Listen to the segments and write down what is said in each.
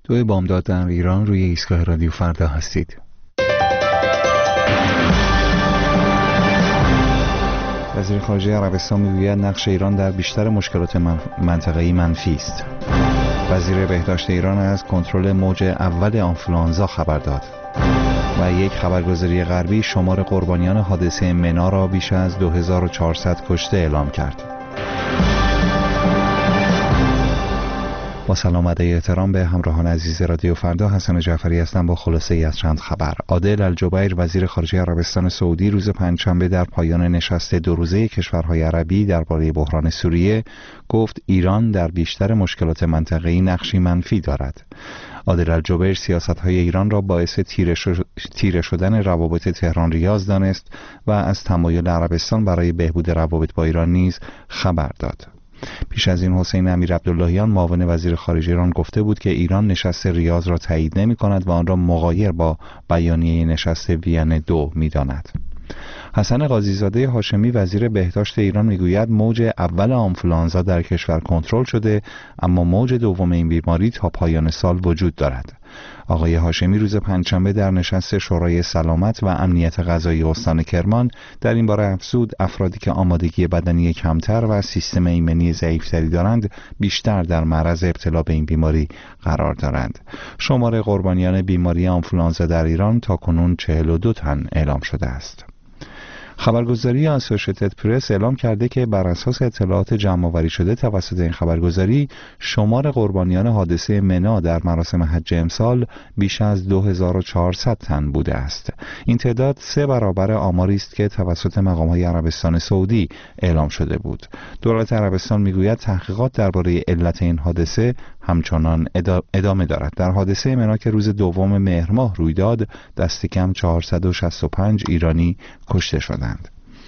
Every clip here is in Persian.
دوی بامداد در ایران، روی ایستگاه رادیو فردا هستید. وزیر خارجه عربستان میگوید نقش ایران در بیشتر مشکلات منطقه‌ای منفی است. وزیر بهداشت ایران از کنترل موج اول آنفولانزا خبر داد. و یک خبرگزاری غربی شمار قربانیان حادثه منا را بیش از 2400 کشته اعلام کرد. با سلام و احترام به همراهان عزیز رادیو فردا، حسن جعفری هستم با خلاصه ای از چند خبر. عادل الجبیر وزیر خارجه عربستان سعودی روز پنجشنبه در پایان نشست 2 روزه کشورهای عربی درباره بحران سوریه گفت ایران در بیشتر مشکلات منطقه‌ای نقشی منفی دارد. عادل الجبیر سیاست‌های ایران را باعث تیره شدن روابط تهران ریاض دانست و از تمایل عربستان برای بهبود روابط با ایران نیز خبر داد. پیش از این حسین امیرعبداللهیان معاون وزیر خارجه ایران گفته بود که ایران نشست ریاض را تایید نمی‌کند و آن را مغایر با بیانیه نشست وین 2 می‌داند. حسن قاضیزاده هاشمی وزیر بهداشت ایران میگوید موج اول آنفولانزا در کشور کنترل شده، اما موج دوم این بیماری تا پایان سال وجود دارد. آقای هاشمی روز پنجشنبه در نشست شورای سلامت و امنیت غذایی استان کرمان در این باره افزود افرادی که آمادگی بدنی کمتر و سیستم ایمنی ضعیفتری دارند بیشتر در معرض ابتلا به این بیماری قرار دارند. شمار قربانیان بیماری آنفولانزا در ایران تاکنون 42 تن اعلام شده است. خبرگزاری اسوشیتد پرس اعلام کرده که بر اساس اطلاعات جمع‌آوری شده توسط این خبرگزاری شمار قربانیان حادثه منا در مراسم حج امسال بیش از 2400 تن بوده است. این تعداد 3 برابر آماری است که توسط مقام‌های عربستان سعودی اعلام شده بود. دولت عربستان میگوید تحقیقات درباره علت این حادثه همچنان ادامه دارد. در حادثه منا که روز 2 مهر ماه روی داد، دست کم 465 ایرانی کشته شدند.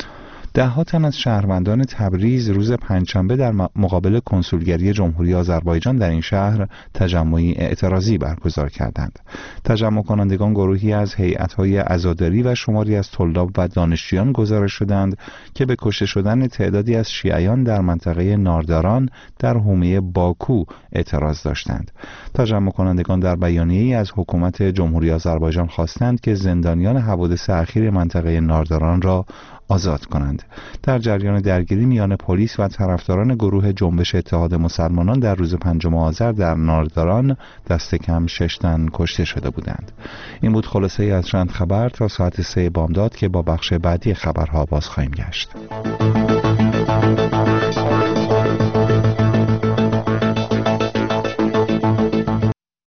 10 تن از شهروندان تبریز روز پنجشنبه در مقابل کنسولگری جمهوری آذربایجان در این شهر تجمعی اعتراضی برگزار کردند. تجمع کنندگان گروهی از هیئت‌های عزاداری و شماری از طلاب و دانشجویان گزارش شدند که به کشته شدن تعدادی از شیعیان در منطقه نارداران در حومه باکو اعتراض داشتند. تجمع کنندگان در بیانیه‌ای از حکومت جمهوری آذربایجان خواستند که زندانیان حوادث اخیر منطقه نارداران را آزاد کنند. در جریان درگیری میان پلیس و طرفداران گروه جنبش اتحاد مسلمانان در روز 5 آذر در نارداران دست کم 6 تن کشته شده بودند. این بود خلاصه ای از چند خبر تا ساعت 3 بامداد که با بخش بعدی خبرها باز خواهیم گشت.